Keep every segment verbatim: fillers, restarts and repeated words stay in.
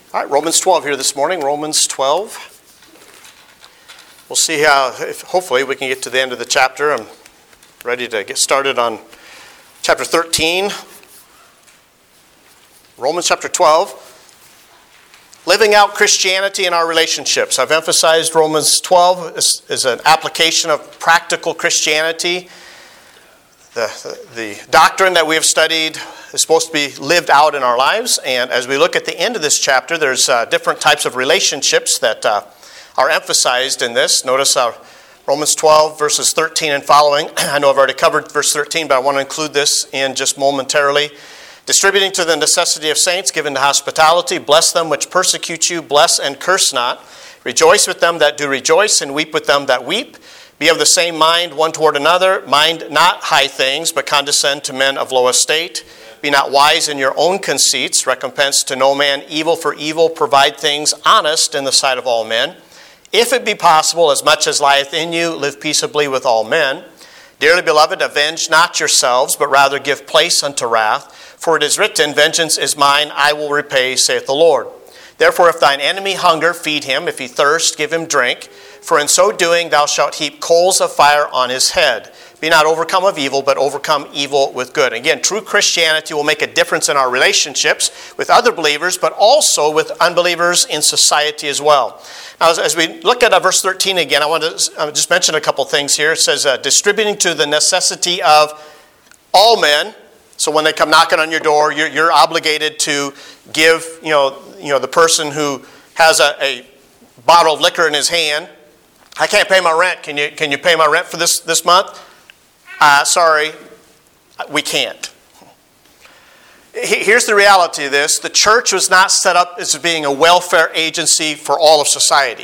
All right, Romans twelve here this morning, Romans twelve. We'll see how, if, hopefully we can get to the end of the chapter. I'm ready to get started on chapter thirteen. Romans chapter twelve. Living out Christianity in our relationships. I've emphasized Romans twelve as, as an application of practical Christianity. The, the, the doctrine that we have studied is supposed to be lived out in our lives. And as we look at the end of this chapter, there's uh, different types of relationships that uh, are emphasized in this. Notice uh, Romans twelve, verses thirteen and following. I know I've already covered verse thirteen, but I want to include this in just momentarily. Distributing to the necessity of saints, given to hospitality, bless them which persecute you, bless and curse not. Rejoice with them that do rejoice, and weep with them that weep. Be of the same mind one toward another. Mind not high things, but condescend to men of low estate. Be not wise in your own conceits. Recompense to no man evil for evil. Provide things honest in the sight of all men. If it be possible, as much as lieth in you, live peaceably with all men. Dearly beloved, avenge not yourselves, but rather give place unto wrath. For it is written, Vengeance is mine, I will repay, saith the Lord. Therefore, if thine enemy hunger, feed him. If he thirst, give him drink. For in so doing thou shalt heap coals of fire on his head. Be not overcome of evil, but overcome evil with good. Again, true Christianity will make a difference in our relationships with other believers, but also with unbelievers in society as well. Now, as, as we look at uh, verse thirteen again, I want to uh, just mention a couple things here. It says, uh, distributing to the necessity of all men. So when they come knocking on your door, you're, you're obligated to give, you know, you know, the person who has a, a bottle of liquor in his hand. I can't pay my rent. Can you can you pay my rent for this, this month? Uh, sorry, we can't. Here's the reality of this. The church was not set up as being a welfare agency for all of society.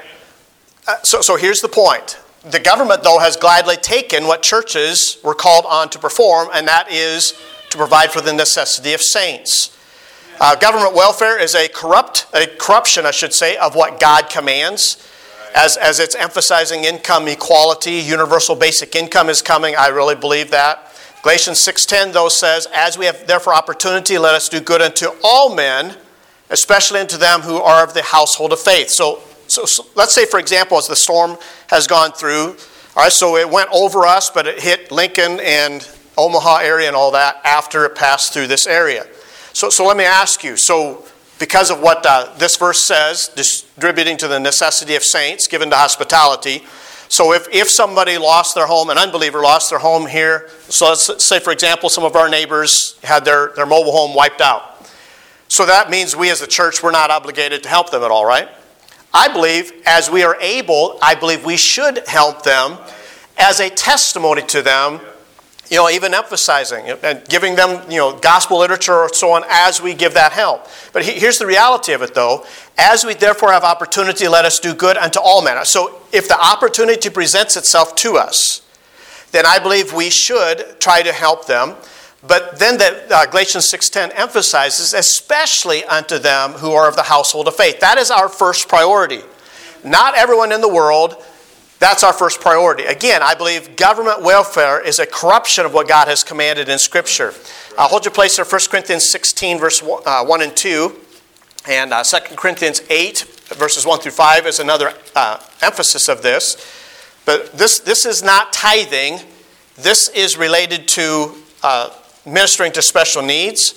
Uh, so, so here's the point. The government, though, has gladly taken what churches were called on to perform, and that is to provide for the necessity of saints. Uh, government welfare is a corrupt, a corruption, I should say, of what God commands. As, as it's emphasizing income equality, universal basic income is coming. I really believe that. Galatians six ten, though, says, As we have therefore opportunity, let us do good unto all men, especially unto them who are of the household of faith. So, so, so let's say, for example, as the storm has gone through, all right, so it went over us, but it hit Lincoln and Omaha area and all that after it passed through this area. So, so let me ask you, so because of what uh, this verse says, distributing to the necessity of saints, given to hospitality. So if, if somebody lost their home, an unbeliever lost their home here, so let's say, for example, some of our neighbors had their, their mobile home wiped out. So that means we as a church, we're not obligated to help them at all, right? I believe as we are able, I believe we should help them as a testimony to them. You know, even emphasizing and giving them, you know, gospel literature or so on as we give that help. But here's the reality of it, though. As we therefore have opportunity, let us do good unto all men. So if the opportunity presents itself to us, then I believe we should try to help them. But then the, uh, Galatians six ten emphasizes, especially unto them who are of the household of faith. That is our first priority. Not everyone in the world. That's our first priority. Again, I believe government welfare is a corruption of what God has commanded in Scripture. Uh, hold your place there, First Corinthians sixteen, verse one and two. And uh, Second Corinthians eight, verses one through five is another uh, emphasis of this. But this, this is not tithing. This is related to uh, ministering to special needs.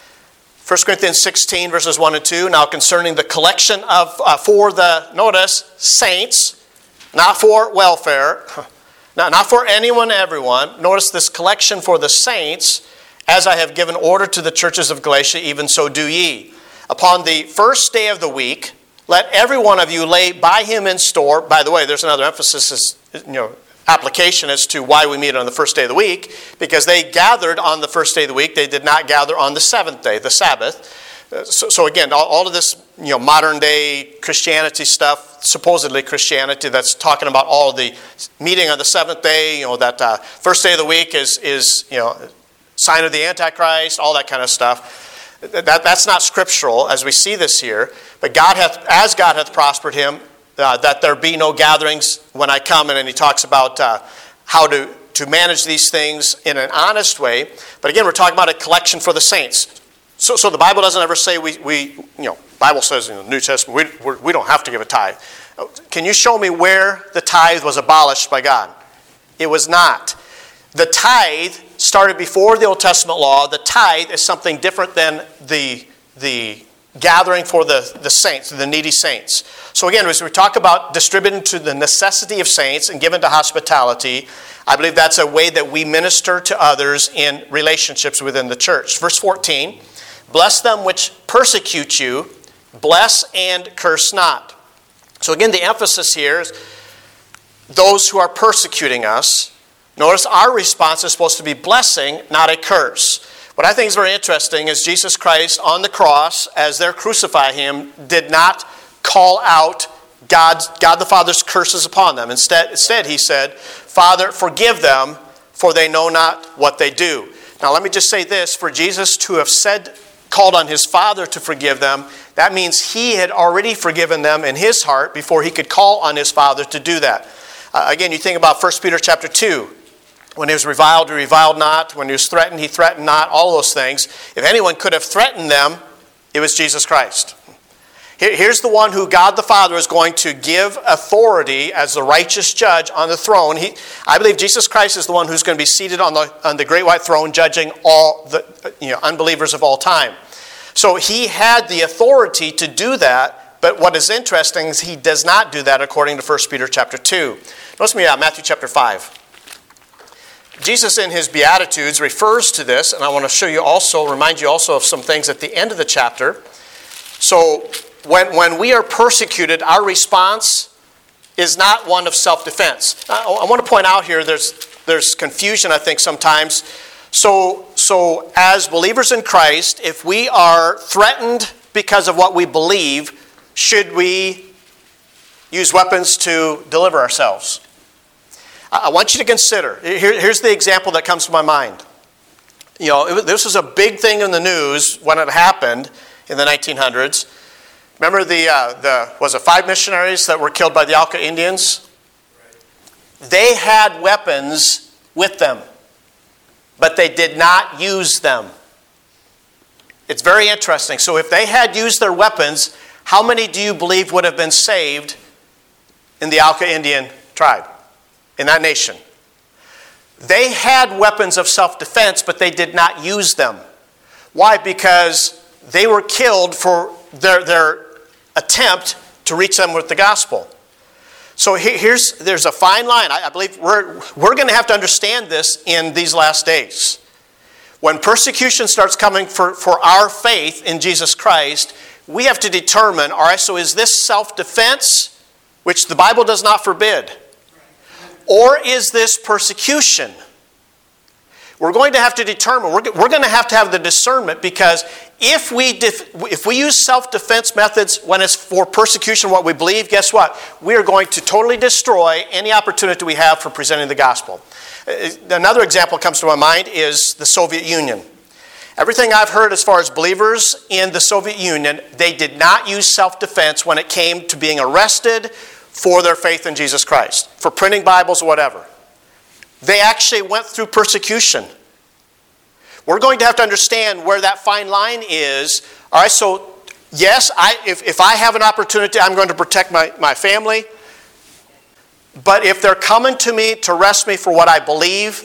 First Corinthians sixteen, verses one and two. Now concerning the collection of uh, for the, notice, saints, not for welfare, not, not for anyone, everyone. Notice this collection for the saints, as I have given order to the churches of Galatia, even so do ye. Upon the first day of the week, let every one of you lay by him in store. By the way, there's another emphasis, you know, application as to why we meet on the first day of the week, because they gathered on the first day of the week. They did not gather on the seventh day, the Sabbath. So, so again, all, all of this, you know, modern day Christianity stuff, supposedly Christianity, that's talking about all of the meeting on the seventh day, you know, that uh, first day of the week is, is, you know, sign of the Antichrist, all that kind of stuff. That, that's not scriptural, as we see this here. But God hath, as God hath prospered him, uh, that there be no gatherings when I come, and then he talks about uh, how to, to manage these things in an honest way. But again, we're talking about a collection for the saints. So, so the Bible doesn't ever say we, we, you know, Bible says in the New Testament, we, we don't have to give a tithe. Can you show me where the tithe was abolished by God? It was not. The tithe started before the Old Testament law. The tithe is something different than the, the gathering for the, the saints, the needy saints. So again, as we talk about distributing to the necessity of saints and given to hospitality, I believe that's a way that we minister to others in relationships within the church. Verse fourteen, bless them which persecute you, bless and curse not. So again, the emphasis here is those who are persecuting us. Notice our response is supposed to be blessing, not a curse. What I think is very interesting is Jesus Christ on the cross, as they're crucifying him, did not call out God's, God the Father's curses upon them. Instead, instead, he said, Father, forgive them, for they know not what they do. Now, let me just say this. For Jesus to have said, called on his Father to forgive them, that means he had already forgiven them in his heart before he could call on his Father to do that. Uh, again, you think about First Peter chapter two. When he was reviled, he reviled not. When he was threatened, he threatened not. All those things. If anyone could have threatened them, it was Jesus Christ. Here's the one who God the Father is going to give authority as the righteous judge on the throne. He, I believe Jesus Christ is the one who's going to be seated on the, on the great white throne judging all the you know, unbelievers of all time. So he had the authority to do that, but what is interesting is he does not do that according to First Peter chapter two. Notice me out, Matthew chapter five. Jesus in his Beatitudes refers to this, and I want to show you also, remind you also of some things at the end of the chapter. So when, when we are persecuted, our response is not one of self-defense. I, I want to point out here, there's, there's confusion, I think, sometimes. So, so as believers in Christ, if we are threatened because of what we believe, should we use weapons to deliver ourselves? I want you to consider, here, here's the example that comes to my mind. You know, it, this was a big thing in the news when it happened in the nineteen hundreds. Remember the, uh, the was it five missionaries that were killed by the Auca Indians? They had weapons with them, but they did not use them. It's very interesting. So if they had used their weapons, how many do you believe would have been saved in the Auca Indian tribe? In that nation. They had weapons of self-defense, but they did not use them. Why? Because they were killed for their, their attempt to reach them with the gospel. So here's there's a fine line. I, I believe we're, we're going to have to understand this in these last days. When persecution starts coming for, for our faith in Jesus Christ, we have to determine, all right, so is this self-defense, which the Bible does not forbid? Or is this persecution? We're going to have to determine, we're, we're going to have to have the discernment, because if we def, if we use self-defense methods when it's for persecution, what we believe, guess what? We are going to totally destroy any opportunity we have for presenting the gospel. Another example that comes to my mind is the Soviet Union. Everything I've heard as far as believers in the Soviet Union, they did not use self-defense when it came to being arrested for their faith in Jesus Christ, for printing Bibles or whatever. They actually went through persecution. We're going to have to understand where that fine line is. All right, so yes, I, if, if I have an opportunity, I'm going to protect my, my family. But if they're coming to me to arrest me for what I believe,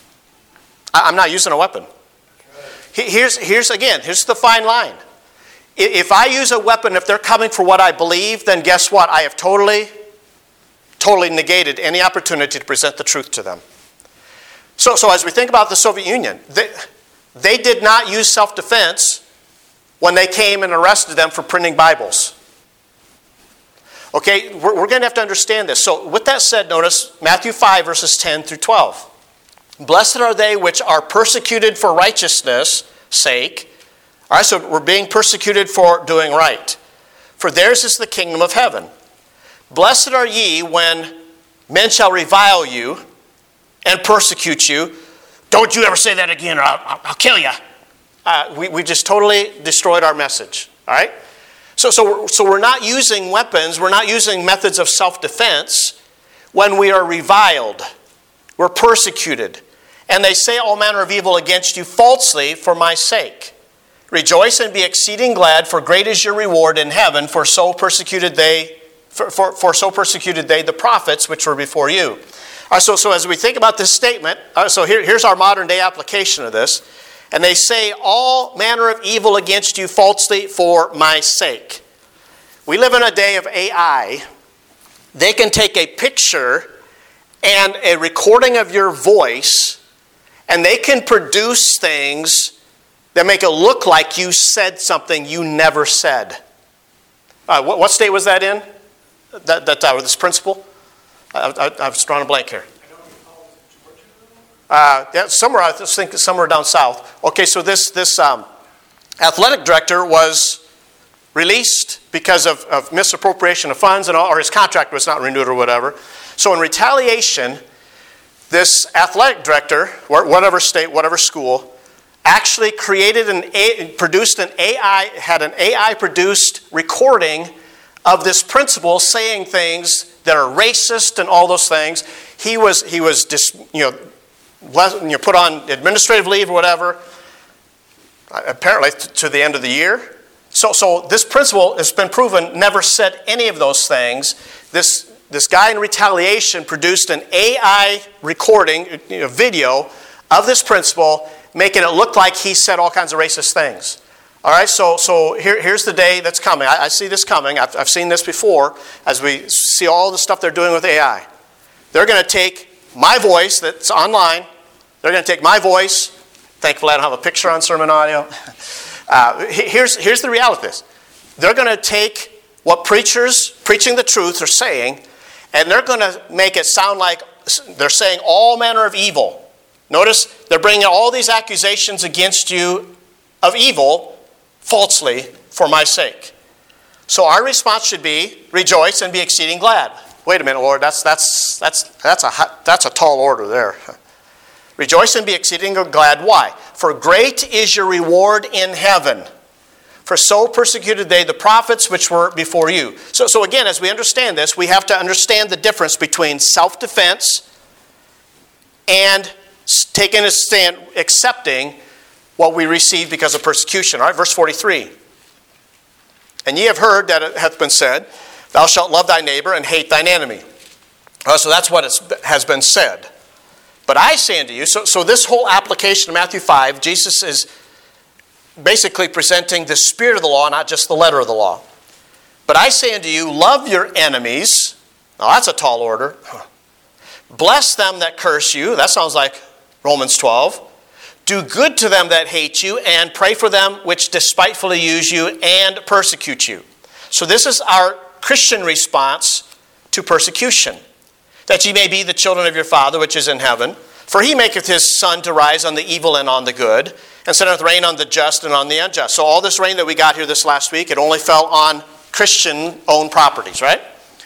I'm not using a weapon. Here's, here's again, here's the fine line. If I use a weapon, if they're coming for what I believe, then guess what? I have totally, totally negated any opportunity to present the truth to them. So, so as we think about the Soviet Union, they, they did not use self-defense when they came and arrested them for printing Bibles. Okay, we're, we're going to have to understand this. So with that said, notice Matthew five, verses ten through twelve. Blessed are they which are persecuted for righteousness' sake. All right, so we're being persecuted for doing right. For theirs is the kingdom of heaven. Blessed are ye when men shall revile you and persecute you. Don't you ever say that again, or I'll, I'll kill you. Uh, we, we just totally destroyed our message. All right? So, so, we're, so we're not using weapons. We're not using methods of self-defense when we are reviled. We're persecuted. And they say all manner of evil against you falsely for my sake. Rejoice and be exceeding glad, for great is your reward in heaven, for so persecuted they, for, for, for so persecuted they the prophets which were before you. All right, so, so as we think about this statement, uh, so here, here's our modern day application of this. And they say all manner of evil against you falsely for my sake. We live in a day of A I. They can take a picture and a recording of your voice, and they can produce things that make it look like you said something you never said. Uh, what, what state was that in? That, that uh, this principle? I, I, I've drawn a blank here. Uh, yeah, somewhere, I think somewhere down south. Okay, so this this um, athletic director was released because of, of misappropriation of funds, and all, or his contract was not renewed or whatever. So in retaliation, this athletic director, whatever state, whatever school, actually created an A, produced an A I, had an A I produced recording of this principal saying things that are racist and all those things. He was he was dis, you know. You put on administrative leave or whatever, apparently to the end of the year. So, so this principal has been proven never said any of those things. This this guy in retaliation produced an A I recording, you know, video of this principal, making it look like he said all kinds of racist things. All right, so so here, here's the day that's coming. I, I see this coming. I've, I've seen this before as we see all the stuff they're doing with A I. They're going to take my voice that's online, they're going to take my voice. Thankfully, I don't have a picture on sermon audio. Uh, here's, here's the reality of this. They're going to take what preachers preaching the truth are saying, and they're going to make it sound like they're saying all manner of evil. Notice they're bringing all these accusations against you of evil falsely for my sake. So our response should be, rejoice and be exceeding glad. Wait a minute, Lord, that's that's that's that's a that's a tall order there. Rejoice and be exceeding glad. Why? For great is your reward in heaven. For so persecuted they the prophets which were before you. So, so again, as we understand this, we have to understand the difference between self-defense and taking a stand, accepting what we receive because of persecution. All right, verse forty-three. And ye have heard that it hath been said, thou shalt love thy neighbor and hate thine enemy. Uh, so that's what it's, has been said. But I say unto you, so, so this whole application of Matthew five, Jesus is basically presenting the spirit of the law, not just the letter of the law. But I say unto you, love your enemies. Now that's a tall order. Bless them that curse you. That sounds like Romans twelve. Do good to them that hate you, and pray for them which despitefully use you and persecute you. So this is our Christian response to persecution. That ye may be the children of your Father which is in heaven. For he maketh his sun to rise on the evil and on the good, and sendeth rain on the just and on the unjust. So all this rain that we got here this last week, it only fell on Christian-owned properties, right?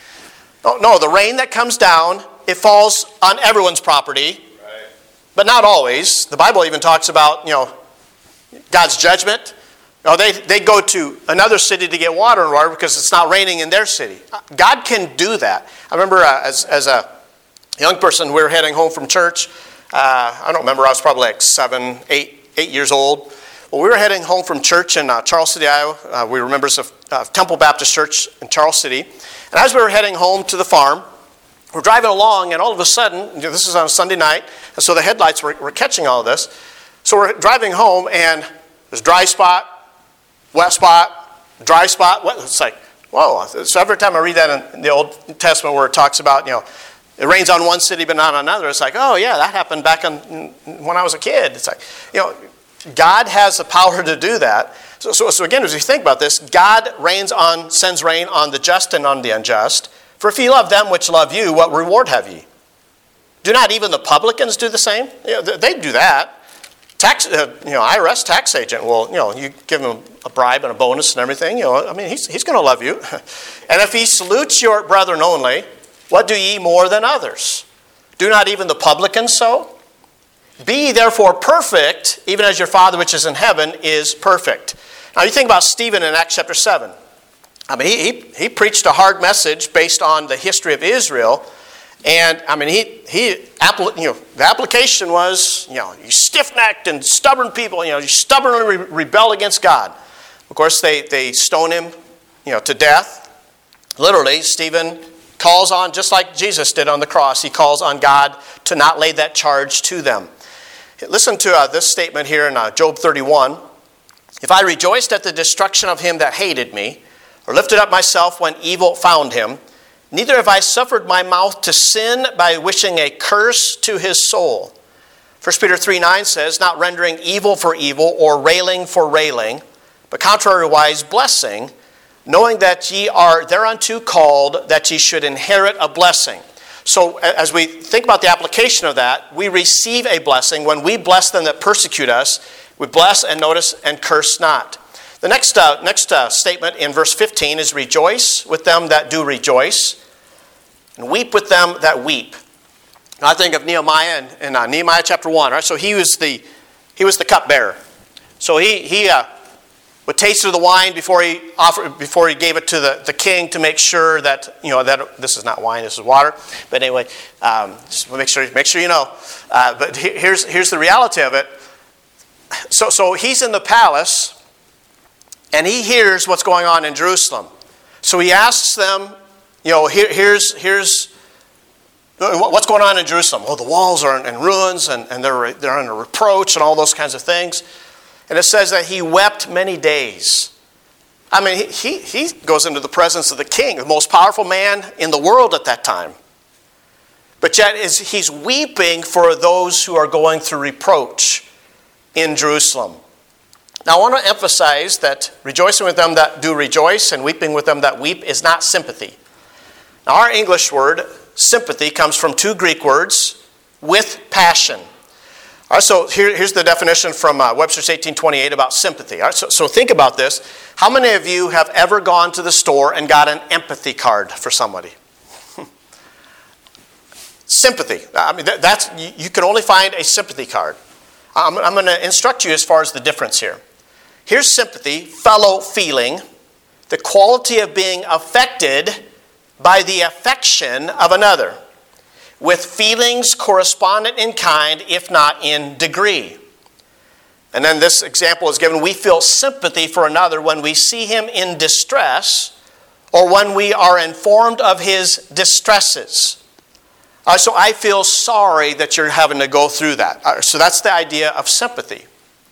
No, no, the rain that comes down, it falls on everyone's property, right, but not always. The Bible even talks about, you know, God's judgment. No, they, they go to another city to get water and water because it's not raining in their city. God can do that. I remember uh, as, as a young person, we were heading home from church. Uh, I don't remember, I was probably like seven, eight, eight years old. Well, we were heading home from church in uh, Charles City, Iowa. Uh, we were members of uh, Temple Baptist Church in Charles City. And as we were heading home to the farm, we're driving along, and all of a sudden, you know, this is on a Sunday night, and so the headlights were, were catching all of this. So we're driving home, and there's dry spot, wet spot, dry spot, wet. It's like, whoa. So every time I read that in the Old Testament where it talks about, you know, it rains on one city but not on another, it's like, oh yeah, that happened back in, when I was a kid. It's like, you know, God has the power to do that. So, so, so again, as you think about this, God rains on, sends rain on the just and on the unjust. For if ye love them which love you, what reward have ye? Do not even the publicans do the same? You know, they do that. Tax, uh, you know, I R S tax agent will, you know, you give him a bribe and a bonus and everything. You know, I mean, he's he's going to love you. And if he salutes your brethren only, what do ye more than others? Do not even the publicans so? Be ye therefore perfect, even as your Father which is in heaven is perfect. Now you think about Stephen in Acts chapter seven. I mean, he, he, he preached a hard message based on the history of Israel. And, I mean, he, he you know, the application was, you know, you stiff-necked and stubborn people, you know, you stubbornly re- rebel against God. Of course, they, they stone him, you know, to death. Literally, Stephen calls on, just like Jesus did on the cross, he calls on God to not lay that charge to them. Listen to uh, this statement here in uh, Job thirty-one. If I rejoiced at the destruction of him that hated me, or lifted up myself when evil found him, neither have I suffered my mouth to sin by wishing a curse to his soul. First Peter three nine says, not rendering evil for evil or railing for railing, but contrariwise blessing, knowing that ye are thereunto called, that ye should inherit a blessing. So as we think about the application of that, we receive a blessing. When we bless them that persecute us, we bless and notice and curse not. The next uh, next uh, statement in verse fifteen is rejoice with them that do rejoice, and weep with them that weep. Now, I think of Nehemiah in, in uh, Nehemiah chapter one. Right? So he was the he was the cupbearer. So he he uh, would taste of the wine before he offered before he gave it to the, the king to make sure that you know that this is not wine, this is water. But anyway, um, just make sure make sure you know. Uh, but here's here's the reality of it. So so he's in the palace. And he hears what's going on in Jerusalem. So he asks them, you know, here, here's, here's what's going on in Jerusalem. Oh, the walls are in ruins and, and they're, they're under reproach and all those kinds of things. And it says that he wept many days. I mean, he, he, he goes into the presence of the king, the most powerful man in the world at that time. But yet is he's weeping for those who are going through reproach in Jerusalem. Now, I want to emphasize that rejoicing with them that do rejoice and weeping with them that weep is not sympathy. Now, our English word, sympathy, comes from two Greek words, with passion. All right, so here, here's the definition from uh, Webster's eighteen twenty-eight about sympathy. All right, so, so think about this. How many of you have ever gone to the store and got an empathy card for somebody? Sympathy. I mean, that, that's you, you can only find a sympathy card. I'm, I'm going to instruct you as far as the difference here. Here's sympathy, fellow feeling, the quality of being affected by the affection of another, with feelings correspondent in kind, if not in degree. And then this example is given, we feel sympathy for another when we see him in distress or when we are informed of his distresses. Uh, so I feel sorry that you're having to go through that. Uh, so that's the idea of sympathy.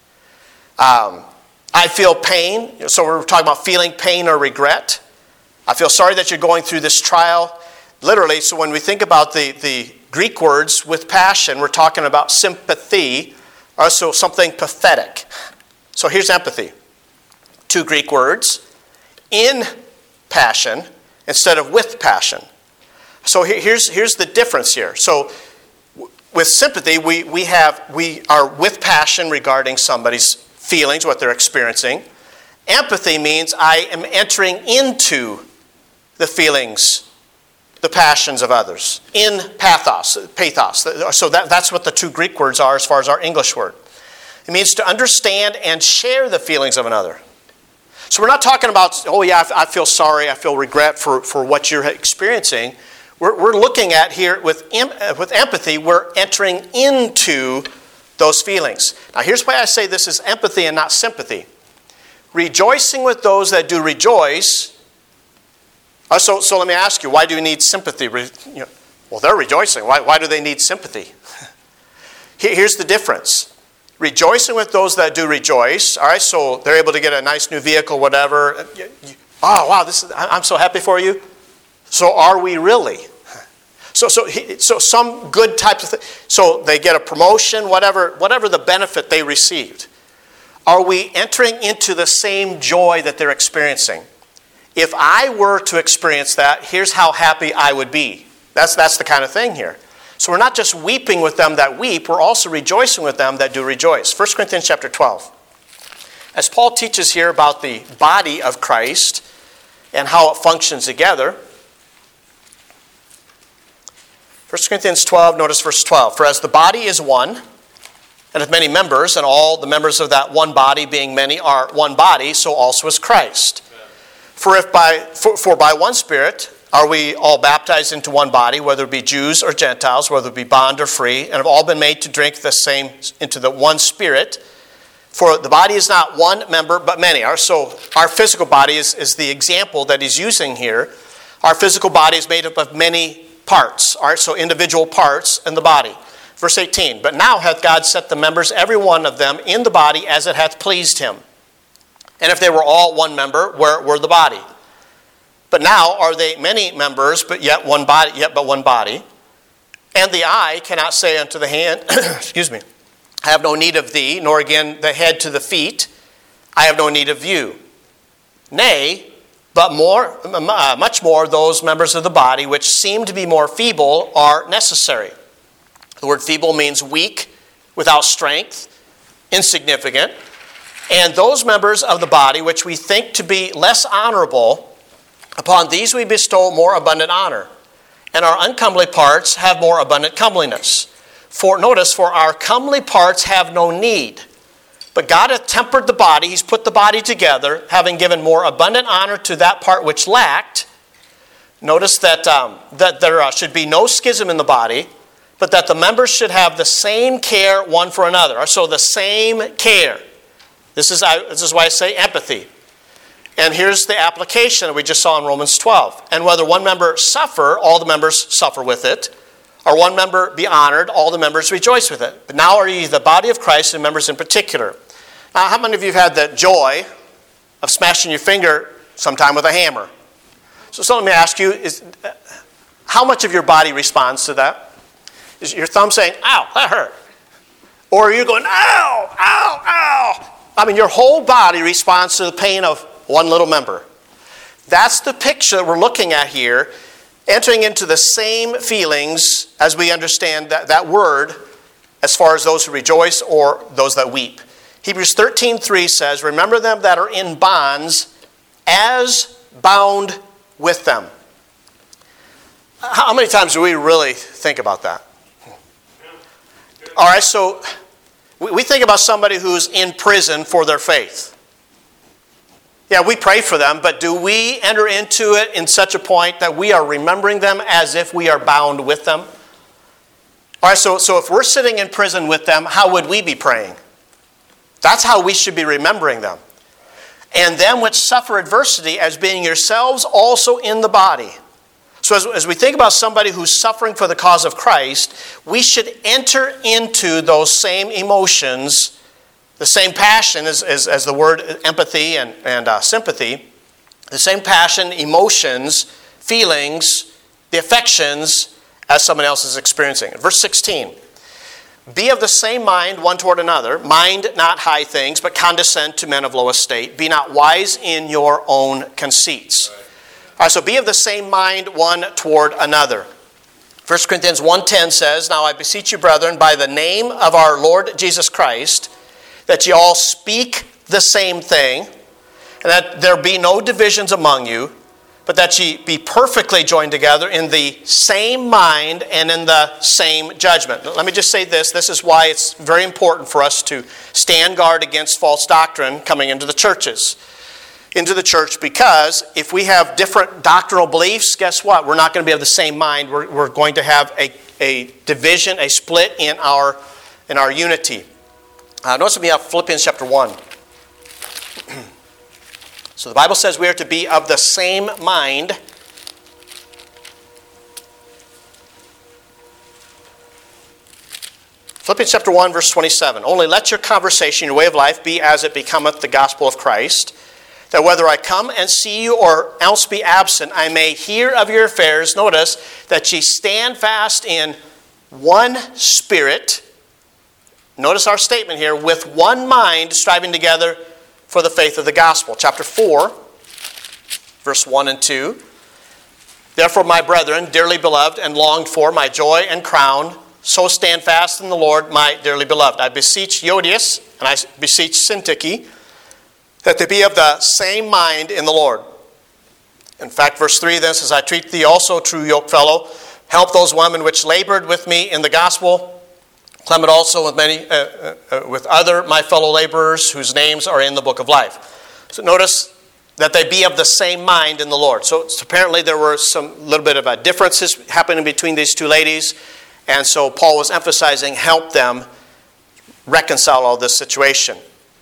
Um, I feel pain. So we're talking about feeling pain or regret. I feel sorry that you're going through this trial. Literally, so when we think about the, the Greek words with passion, we're talking about sympathy, also something pathetic. So here's empathy. Two Greek words. In passion instead of with passion. So here's, here's the difference here. So with sympathy, we, we, have, we are with passion regarding somebody's feelings, what they're experiencing. Empathy means I am entering into the feelings, the passions of others. In pathos, pathos. So that, that's what the two Greek words are as far as our English word. It means to understand and share the feelings of another. So we're not talking about, oh yeah, I feel sorry, I feel regret for, for what you're experiencing. We're, we're looking at here with, with empathy, we're entering into those feelings. Now here's why I say this is empathy and not sympathy. Rejoicing with those that do rejoice. Uh, so, so let me ask you, why do you need sympathy? Re, you know, well, they're rejoicing. Why, why do they need sympathy? Here, here's the difference. Rejoicing with those that do rejoice. All right, so they're able to get a nice new vehicle, whatever. Oh, wow, this is, I'm so happy for you. So are we really? So, so, so some good types of things. So they get a promotion, whatever, whatever the benefit they received. Are we entering into the same joy that they're experiencing? If I were to experience that, here's how happy I would be. That's, that's the kind of thing here. So we're not just weeping with them that weep, we're also rejoicing with them that do rejoice. First Corinthians chapter twelve. As Paul teaches here about the body of Christ and how it functions together, First Corinthians twelve, notice verse twelve. For as the body is one, and hath many members, and all the members of that one body being many are one body, so also is Christ. For if by for, for by one Spirit are we all baptized into one body, whether it be Jews or Gentiles, whether it be bond or free, and have all been made to drink the same into the one Spirit. For the body is not one member, but many. Our, so our physical body is, is the example that he's using here. Our physical body is made up of many parts. All right, so individual parts in the body. Verse eighteen, but now hath God set the members, every one of them, in the body as it hath pleased him. And if they were all one member, where were the body? But now are they many members, but yet one body, yet but one body. And the eye cannot say unto the hand, excuse me, I have no need of thee, nor again the head to the feet, I have no need of you. Nay, but more, uh, much more those members of the body which seem to be more feeble are necessary. The word feeble means weak, without strength, insignificant. And those members of the body which we think to be less honorable, upon these we bestow more abundant honor, and our uncomely parts have more abundant comeliness. For notice, for our comely parts have no need, but God hath tempered the body, he's put the body together, having given more abundant honor to that part which lacked. Notice that, um, that there uh, should be no schism in the body, but that the members should have the same care one for another. So the same care. This is, I, this is why I say empathy. And here's the application that we just saw in Romans twelve. And whether one member suffer, all the members suffer with it. Or one member be honored, all the members rejoice with it. But now are ye the body of Christ, and members in particular. Now, how many of you have had the joy of smashing your finger sometime with a hammer? So, so let me ask you, is, how much of your body responds to that? Is your thumb saying, ow, that hurt? Or are you going, ow, ow, ow? I mean, your whole body responds to the pain of one little member. That's the picture that we're looking at here, entering into the same feelings as we understand that, that word as far as those who rejoice or those that weep. Hebrews thirteen three says, remember them that are in bonds as bound with them. How many times do we really think about that? All right, so we think about somebody who's in prison for their faith. Yeah, we pray for them, but do we enter into it in such a point that we are remembering them as if we are bound with them? All right, so, so if we're sitting in prison with them, how would we be praying? That's how we should be remembering them. And them which suffer adversity as being yourselves also in the body. So as, as we think about somebody who's suffering for the cause of Christ, we should enter into those same emotions, the same passion as, as, as the word empathy and, and uh, sympathy, the same passion, emotions, feelings, the affections as someone else is experiencing. Verse sixteen, be of the same mind one toward another, mind not high things, but condescend to men of low estate. Be not wise in your own conceits. All right, so be of the same mind one toward another. First Corinthians one ten says, now I beseech you, brethren, by the name of our Lord Jesus Christ, that ye all speak the same thing, and that there be no divisions among you, but that ye be perfectly joined together in the same mind and in the same judgment. Let me just say this. This is why it's very important for us to stand guard against false doctrine coming into the churches. Into the church, because if we have different doctrinal beliefs, guess what? We're not going to be of the same mind. We're, we're going to have a, a division, a split in our, in our unity. Uh, notice with me out Philippians chapter one. So the Bible says we are to be of the same mind. Philippians chapter one, verse twenty-seven. Only let your conversation, your way of life, be as it becometh the gospel of Christ, that whether I come and see you or else be absent, I may hear of your affairs. Notice that ye stand fast in one spirit. Notice our statement here, with one mind striving together for the faith of the gospel. Chapter four, verse one and two. Therefore, my brethren, dearly beloved and longed for, my joy and crown, so stand fast in the Lord, my dearly beloved. I beseech Euodias and I beseech Syntyche, that they be of the same mind in the Lord. In fact, verse three then says, I treat thee also, true yokefellow, help those women which labored with me in the gospel. Clement also with many, uh, uh, with other my fellow laborers whose names are in the book of life. So notice that they be of the same mind in the Lord. So, so apparently there were some little bit of a differences happening between these two ladies. And so Paul was emphasizing help them reconcile all this situation.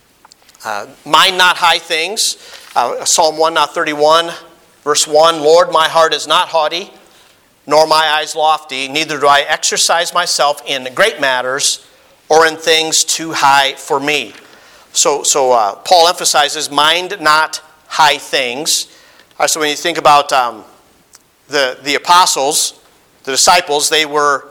Uh, mind not high things. Uh, Psalm one thirty-one, verse one, Lord, my heart is not haughty, nor my eyes lofty, neither do I exercise myself in great matters or in things too high for me. So, so uh, Paul emphasizes mind not high things. All right, so when you think about um, the, the apostles, the disciples, they were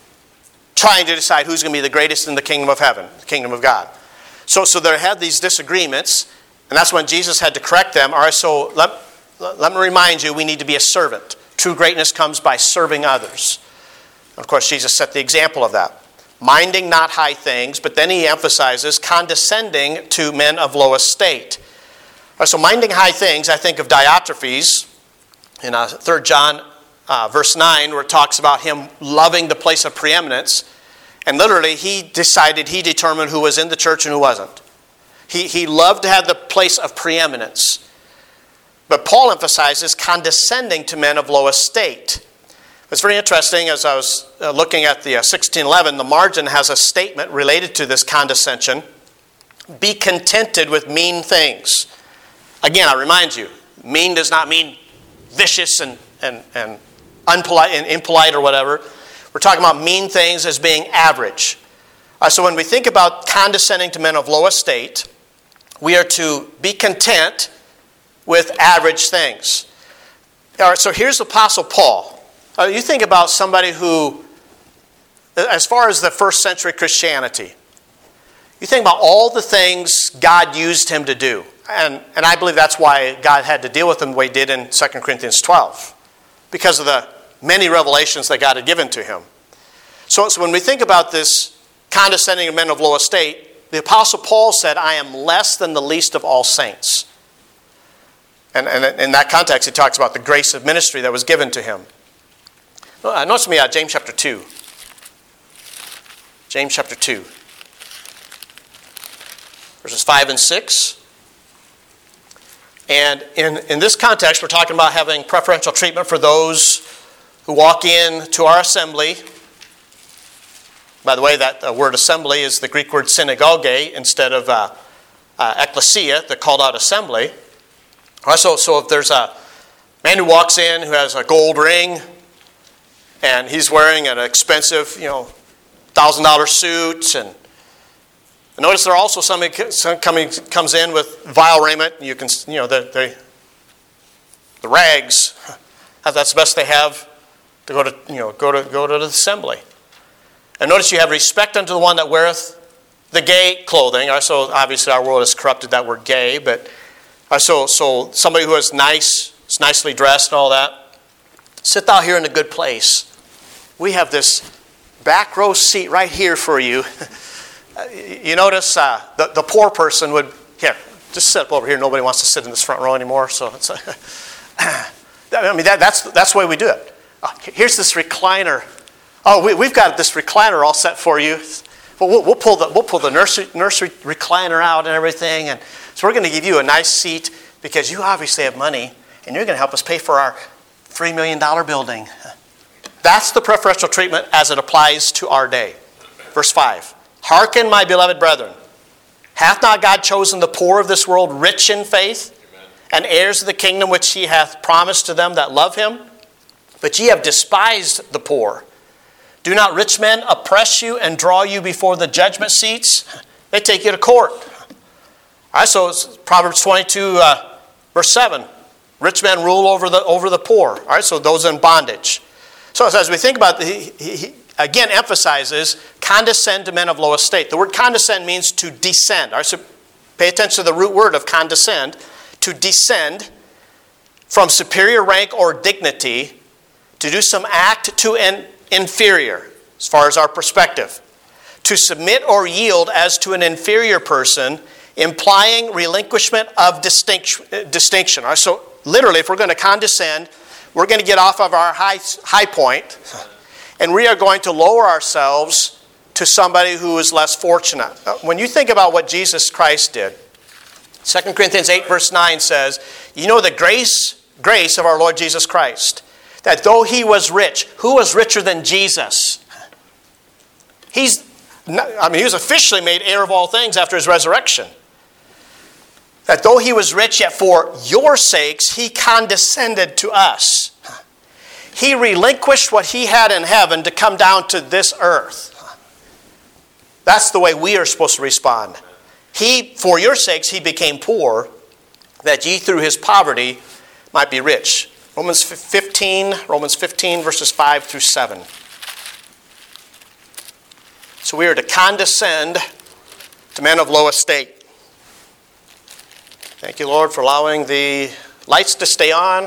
trying to decide who's going to be the greatest in the kingdom of heaven, the kingdom of God. So, so they had these disagreements, and that's when Jesus had to correct them. All right, so let, let me remind you, we need to be a servant. True greatness comes by serving others. And of course, Jesus set the example of that. Minding not high things, but then he emphasizes condescending to men of low estate. All right, so minding high things, I think of Diotrephes in uh, Third John uh, verse nine, where it talks about him loving the place of preeminence. And literally, he decided, he determined who was in the church and who wasn't. He, he loved to have the place of preeminence. But Paul emphasizes condescending to men of low estate. It's very interesting, as I was uh, looking at the uh, sixteen eleven, the margin has a statement related to this condescension. Be contented with mean things. Again, I remind you, mean does not mean vicious and, and, and unpolite and impolite or whatever. We're talking about mean things as being average. Uh, so when we think about condescending to men of low estate, we are to be content with average things. All right, so here's Apostle Paul. Uh, you think about somebody who, as far as the first century Christianity, you think about all the things God used him to do. And, and I believe that's why God had to deal with him the way he did in Second Corinthians twelve. Because of the many revelations that God had given to him. So, so when we think about this condescending of men of low estate, the Apostle Paul said, I am less than the least of all saints. And, and in that context, he talks about the grace of ministry that was given to him. Uh, notice me, uh, James chapter two. James chapter two. Verses five and six. And in, in this context, we're talking about having preferential treatment for those who walk in to our assembly. By the way, that uh, word assembly is the Greek word synagogue instead of uh, uh, ecclesia, the called out assembly. All right, so, so if there's a man who walks in who has a gold ring and he's wearing an expensive, you know, one thousand dollars suit, and notice there are also somebody coming comes in with vile raiment. You can, you know, the the, the rags. That's the best they have to go to, you know, go to go to the assembly. And notice you have respect unto the one that weareth the gay clothing. So obviously our world has corrupted that word gay, but so so somebody who is nice, is nicely dressed and all that. Sit thou here in a good place. We have this back row seat right here for you. You notice uh, the, the poor person would, here, just sit up over here. Nobody wants to sit in this front row anymore. So it's, uh, I mean, that, that's, that's the way we do it. Uh, here's this recliner. Oh, we, we've got this recliner all set for you. Well, we'll, we'll pull the, we'll pull the nursery, nursery recliner out and everything. And so we're going to give you a nice seat because you obviously have money and you're going to help us pay for our three million dollars building. That's the preferential treatment as it applies to our day. Verse five. Hearken, my beloved brethren. Hath not God chosen the poor of this world rich in faith, Amen, and heirs of the kingdom which he hath promised to them that love him? But ye have despised the poor. Do not rich men oppress you and draw you before the judgment seats? They take you to court. All right, so it's Proverbs twenty-two, uh, verse seven. Rich men rule over the over the poor. All right, so those in bondage. So as we think about the, he, he again emphasizes condescend to men of low estate. The word condescend means to descend. All right, so pay attention to the root word of condescend. To descend from superior rank or dignity to do some act to an inferior, as far as our perspective. To submit or yield as to an inferior person, implying relinquishment of distinction. All right, so literally, if we're going to condescend, we're going to get off of our high, high point, and we are going to lower ourselves to somebody who is less fortunate. When you think about what Jesus Christ did, Second Corinthians eight verse nine says, You know the grace, grace of our Lord Jesus Christ, that though he was rich, who was richer than Jesus? He's, not, I mean, he was officially made heir of all things after his resurrection. That though he was rich, yet for your sakes, he condescended to us. He relinquished what he had in heaven to come down to this earth. That's the way we are supposed to respond. He, for your sakes, he became poor, that ye through his poverty might be rich. Romans fifteen, Romans fifteen, verses five through seven. So we are to condescend to men of low estate. Thank you, Lord, for allowing the lights to stay on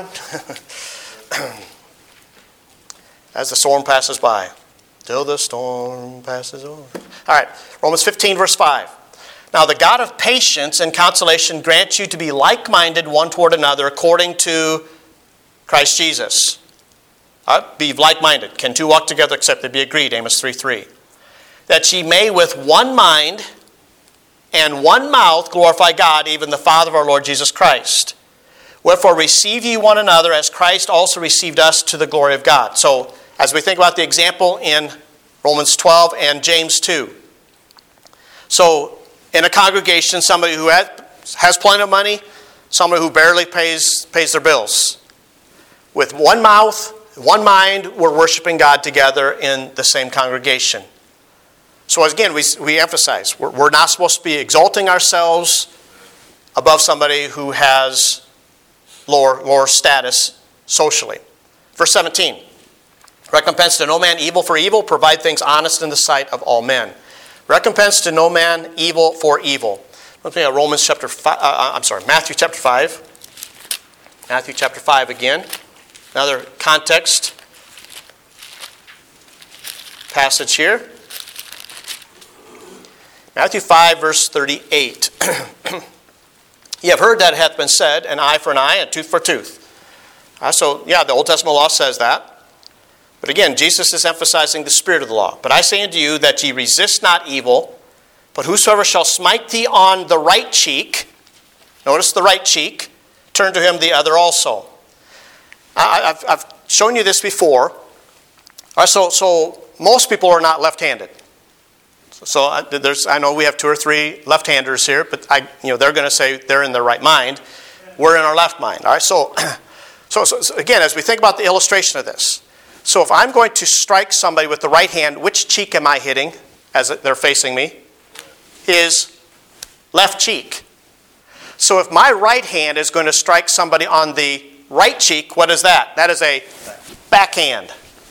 as the storm passes by. Till the storm passes over. All right, Romans fifteen, verse five. Now the God of patience and consolation grant you to be like-minded one toward another according to Christ Jesus. Uh, be like-minded. Can two walk together except they be agreed? Amos three three. That ye may with one mind and one mouth glorify God, even the Father of our Lord Jesus Christ. Wherefore receive ye one another as Christ also received us to the glory of God. So as we think about the example in Romans twelve and James two. So in a congregation, somebody who has plenty of money, somebody who barely pays, pays their bills. With one mouth, one mind, we're worshiping God together in the same congregation. So again, we, we emphasize, we're, we're not supposed to be exalting ourselves above somebody who has lower, lower status socially. Verse seventeen. Recompense to no man evil for evil, provide things honest in the sight of all men. Recompense to no man evil for evil. Let's look at Romans chapter five, uh, I'm sorry, Matthew chapter five. Matthew chapter five again. Another context passage here. Matthew five, verse thirty-eight. Ye have heard that it hath been said, an eye for an eye, and tooth for tooth. Uh, so, yeah, the Old Testament law says that. But again, Jesus is emphasizing the spirit of the law. But I say unto you that ye resist not evil, but whosoever shall smite thee on the right cheek, notice the right cheek, turn to him the other also. I, I've, I've shown you this before. All right, so, so most people are not left-handed. So I, there's, I know we have two or three left-handers here, but I, you know, they're going to say they're in their right mind. We're in our left mind. All right, so, so, so, so again, as we think about the illustration of this, so if I'm going to strike somebody with the right hand, which cheek am I hitting as they're facing me? His left cheek. So if my right hand is going to strike somebody on the right cheek, what is that? That is a backhand.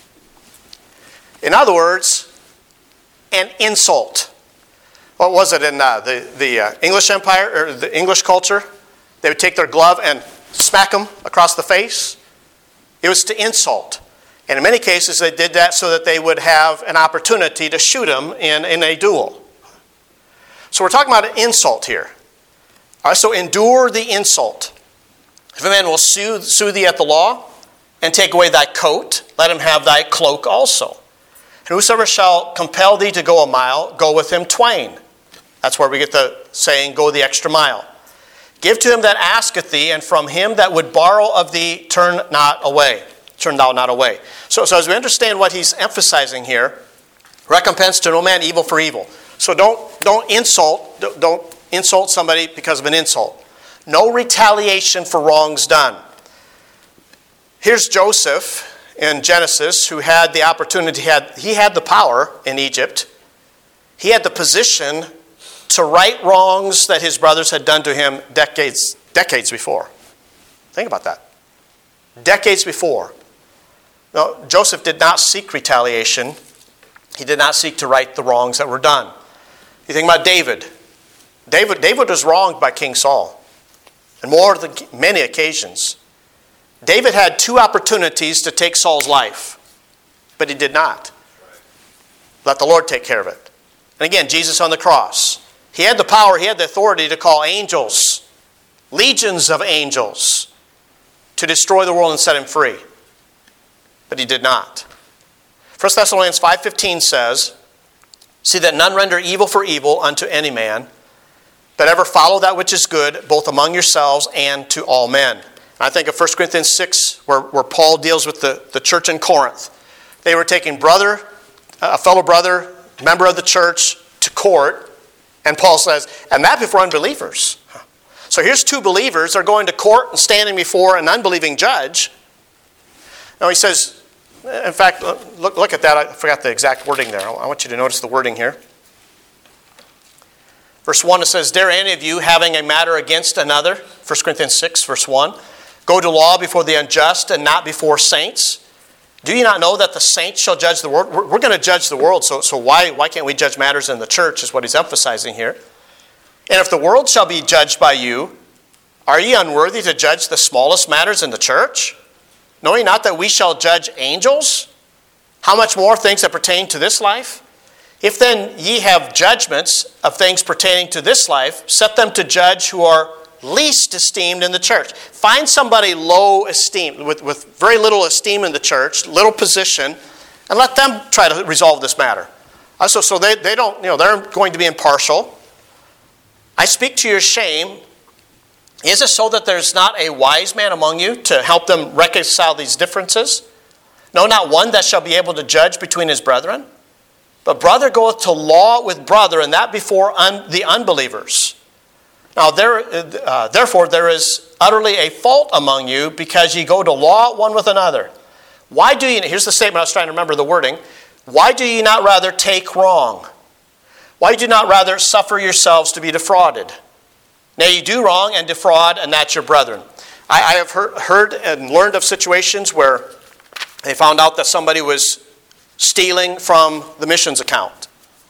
In other words, an insult. What was it in uh, the, the uh, English Empire, or the English culture? They would take their glove and smack them across the face. It was to insult. And in many cases, they did that so that they would have an opportunity to shoot him in, in a duel. So we're talking about an insult here. All right, so endure the insult. If a man will sue, sue thee at the law, and take away thy coat, let him have thy cloak also. And whosoever shall compel thee to go a mile, go with him twain. That's where we get the saying, go the extra mile. Give to him that asketh thee, and from him that would borrow of thee, turn not away. Turn thou not away. So, so as we understand what he's emphasizing here, recompense to no man evil for evil. So don't, don't insult, don't insult somebody because of an insult. No retaliation for wrongs done. Here's Joseph in Genesis, who had the opportunity, he had, he had the power in Egypt. He had the position to right wrongs that his brothers had done to him decades, decades before. Think about that. Decades before. No, Joseph did not seek retaliation. He did not seek to right the wrongs that were done. You think about David. David, David was wronged by King Saul on more than many occasions. David had two opportunities to take Saul's life, but he did not. Let the Lord take care of it. And again, Jesus on the cross. He had the power, he had the authority to call angels, legions of angels, to destroy the world and set him free. But he did not. First Thessalonians five fifteen says, see that none render evil for evil unto any man, but ever follow that which is good, both among yourselves and to all men. And I think of First Corinthians six, where, where Paul deals with the, the church in Corinth. They were taking brother, a fellow brother, member of the church, to court, and Paul says, and that before unbelievers. So here's two believers, they're going to court and standing before an unbelieving judge. Now he says, in fact, look, look at that, I forgot the exact wording there. I want you to notice the wording here. Verse one, it says, dare any of you, having a matter against another, First Corinthians six, verse one, go to law before the unjust and not before saints? Do you not know that the saints shall judge the world? We're, we're going to judge the world, so, so why, why can't we judge matters in the church, is what he's emphasizing here. And if the world shall be judged by you, are ye unworthy to judge the smallest matters in the church? Know ye not that we shall judge angels? How much more things that pertain to this life? If then ye have judgments of things pertaining to this life, set them to judge who are least esteemed in the church. Find somebody low esteem, with, with very little esteem in the church, little position, and let them try to resolve this matter. Uh, so so they, they don't, you know, they're going to be impartial. I speak to your shame. Is it so that there's not a wise man among you to help them reconcile these differences? No, not one that shall be able to judge between his brethren. But brother goeth to law with brother, and that before un- the unbelievers. Now, there, uh, therefore, there is utterly a fault among you, because ye go to law one with another. Why do ye, here's the statement, I was trying to remember the wording. Why do ye not rather take wrong? Why do you not rather suffer yourselves to be defrauded? Nay, you do wrong and defraud, and that's your brethren. I, I have heard, heard and learned of situations where they found out that somebody was stealing from the missions account.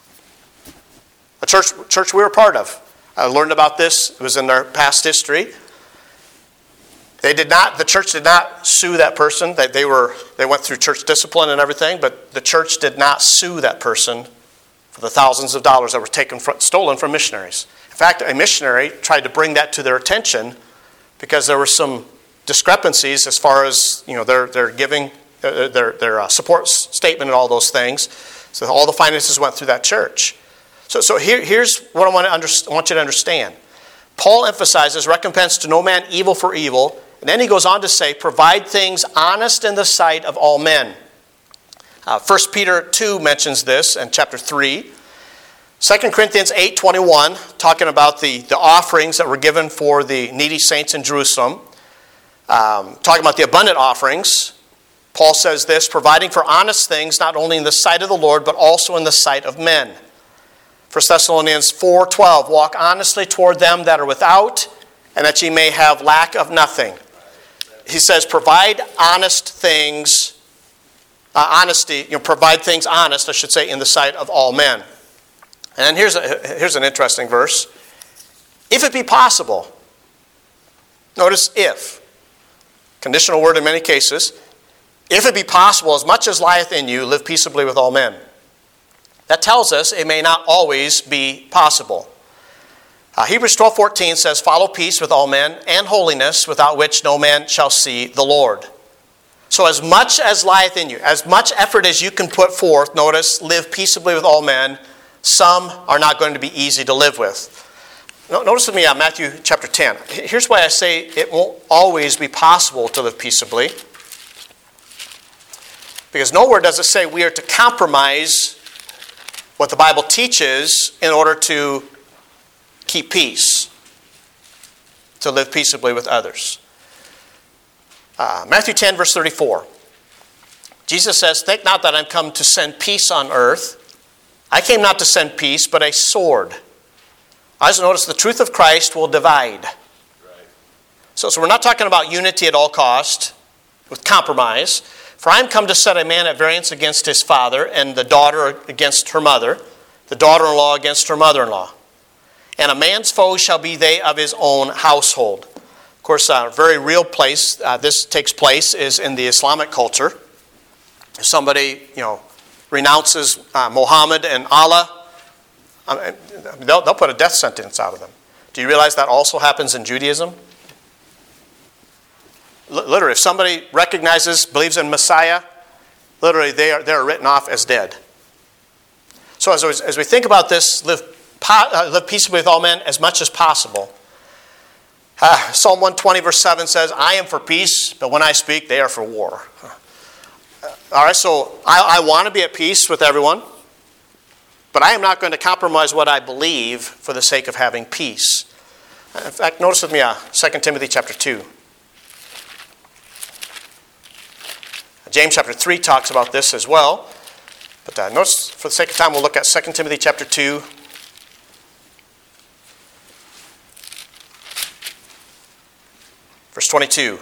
A church, church we were part of. I learned about this. It was in their past history. They did not. The church did not sue that person. They, they were. They went through church discipline and everything, but the church did not sue that person for the thousands of dollars that were taken from, stolen from missionaries. In fact, a missionary tried to bring that to their attention because there were some discrepancies as far as, you know, their their giving, their their, their uh, support statement and all those things. So all the finances went through that church. So, so here, here's what I want, to under, I want you to understand. Paul emphasizes recompense to no man evil for evil. And then he goes on to say, provide things honest in the sight of all men. Uh, First Peter two mentions this in chapter three. Second Corinthians eight twenty-one, talking about the, the offerings that were given for the needy saints in Jerusalem. Um, talking about the abundant offerings. Paul says this, providing for honest things, not only in the sight of the Lord, but also in the sight of men. First Thessalonians four twelve, walk honestly toward them that are without, and that ye may have lack of nothing. He says, provide honest things, uh, honesty, you know, provide things honest, I should say, in the sight of all men. And then here's, a, here's an interesting verse. If it be possible, notice if, conditional word in many cases, if it be possible, as much as lieth in you, live peaceably with all men. That tells us it may not always be possible. Uh, Hebrews twelve fourteen says, follow peace with all men and holiness, without which no man shall see the Lord. So as much as lieth in you, as much effort as you can put forth, notice, live peaceably with all men, some are not going to be easy to live with. Notice with me on Matthew chapter ten. Here's why I say it won't always be possible to live peaceably. Because nowhere does it say we are to compromise what the Bible teaches in order to keep peace, to live peaceably with others. Uh, Matthew ten, verse thirty-four. Jesus says, think not that I'm come to send peace on earth. I came not to send peace, but a sword. As notice, the truth of Christ will divide. Right. So, so we're not talking about unity at all cost, with compromise. For I am come to set a man at variance against his father, and the daughter against her mother, the daughter-in-law against her mother-in-law. And a man's foes shall be they of his own household. Of course, a very real place uh, this takes place is in the Islamic culture. If somebody, you know, renounces uh, Muhammad and Allah, I mean, they'll, they'll put a death sentence out of them. Do you realize that also happens in Judaism? L- literally, if somebody recognizes, believes in Messiah, literally they are, they are written off as dead. So as, as we think about this, live po- uh, live peaceably with all men as much as possible. Uh, Psalm one twenty verse seven says, I am for peace, but when I speak, they are for war. Uh, all right, so I, I want to be at peace with everyone, but I am not going to compromise what I believe for the sake of having peace. In fact, notice with me uh, Second Timothy chapter two. James chapter three talks about this as well. But uh, notice, for the sake of time, we'll look at Second Timothy chapter two. Verse twenty-two.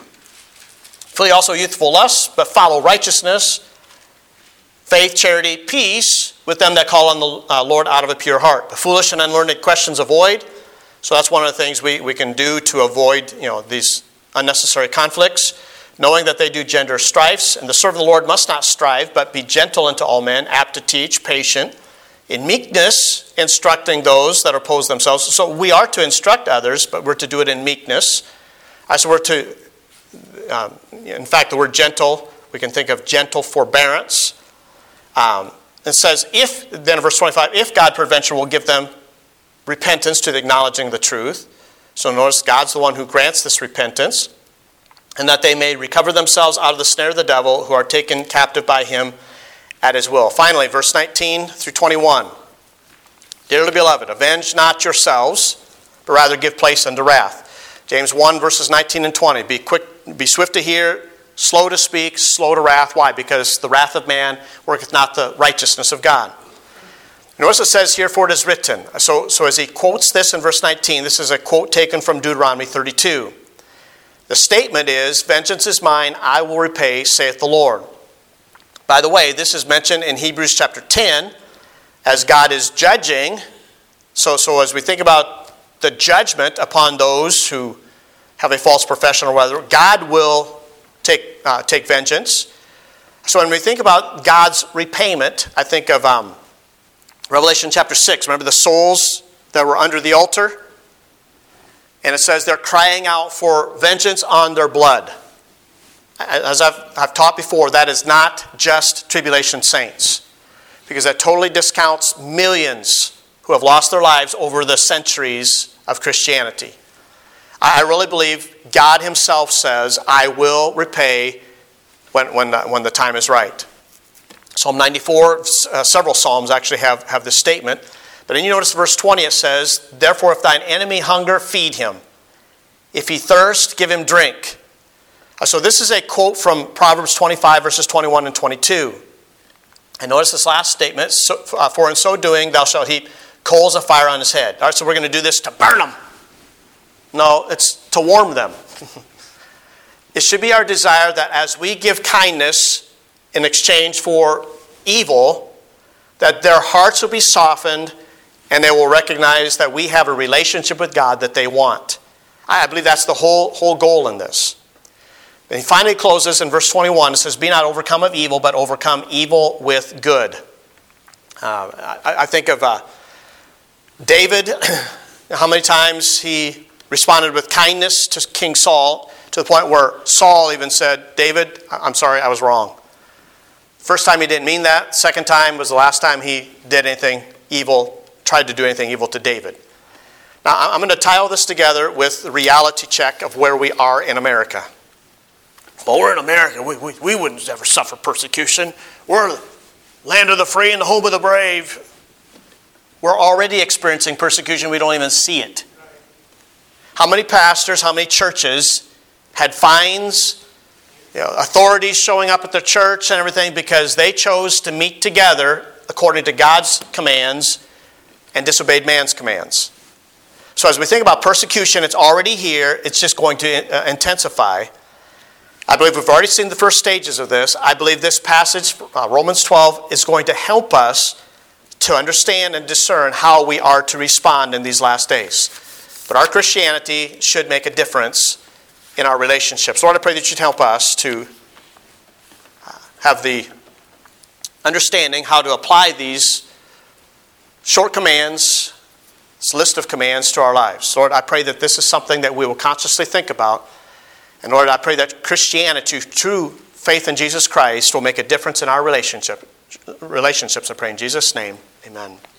Flee also youthful lusts, but follow righteousness, faith, charity, peace with them that call on the uh, Lord out of a pure heart. The foolish and unlearned questions avoid. So that's one of the things we, we can do to avoid, you know, these unnecessary conflicts. Knowing that they do gender strifes, and the servant of the Lord must not strive, but be gentle unto all men, apt to teach, patient, in meekness, instructing those that oppose themselves. So we are to instruct others, but we're to do it in meekness. So we're to, um, in fact, the word gentle, we can think of gentle forbearance. Um, it says, if, then in verse twenty-five, if God peradventure will give them repentance to the acknowledging the truth. So notice God's the one who grants this repentance. And that they may recover themselves out of the snare of the devil, who are taken captive by him at his will. Finally, verse nineteen through twenty-one. Dearly beloved, avenge not yourselves, but rather give place unto wrath. James one, verses nineteen and twenty. Be quick, be swift to hear, slow to speak, slow to wrath. Why? Because the wrath of man worketh not the righteousness of God. Notice it says here, for it is written. So, so as he quotes this in verse nineteen, this is a quote taken from Deuteronomy thirty-two. The statement is, vengeance is mine, I will repay, saith the Lord. By the way, this is mentioned in Hebrews chapter ten, as God is judging. So, so as we think about the judgment upon those who have a false profession or whatever, God will take, uh, take vengeance. So when we think about God's repayment, I think of um, Revelation chapter six. Remember the souls that were under the altar? And it says they're crying out for vengeance on their blood. As I've, I've taught before, that is not just tribulation saints, because that totally discounts millions who have lost their lives over the centuries of Christianity. I really believe God himself says, I will repay when, when, when the time is right. Psalm ninety-four, uh, several Psalms actually have, have this statement. But then you notice verse twenty, it says, therefore if thine enemy hunger, feed him. If he thirst, give him drink. So this is a quote from Proverbs twenty-five, verses twenty-one and twenty-two. And notice this last statement, so, uh, for in so doing thou shalt heap coals of fire on his head. All right, so we're going to do this to burn them. No, it's to warm them. It should be our desire that as we give kindness in exchange for evil, that their hearts will be softened and they will recognize that we have a relationship with God that they want. I believe that's the whole, whole goal in this. And he finally closes in verse twenty-one. It says, be not overcome of evil, but overcome evil with good. Uh, I, I think of uh, David, how many times he responded with kindness to King Saul, to the point where Saul even said, David, I'm sorry, I was wrong. First time he didn't mean that. Second time was the last time he did anything evil, tried to do anything evil to David. Now, I'm going to tie all this together with the reality check of where we are in America. Well, we're in America. We, we, we wouldn't ever suffer persecution. We're the land of the free and the home of the brave. We're already experiencing persecution. We don't even see it. How many pastors, how many churches had fines, you know, authorities showing up at their church and everything because they chose to meet together according to God's commands and disobeyed man's commands. So as we think about persecution, it's already here. It's just going to uh, intensify. I believe we've already seen the first stages of this. I believe this passage, uh, Romans twelve, is going to help us to understand and discern how we are to respond in these last days. But our Christianity should make a difference in our relationships. Lord, I pray that you'd help us to have the understanding how to apply these short commands, this list of commands to our lives. Lord, I pray that this is something that we will consciously think about. And Lord, I pray that Christianity, true faith in Jesus Christ, will make a difference in our relationship, relationships. I pray in Jesus' name, amen.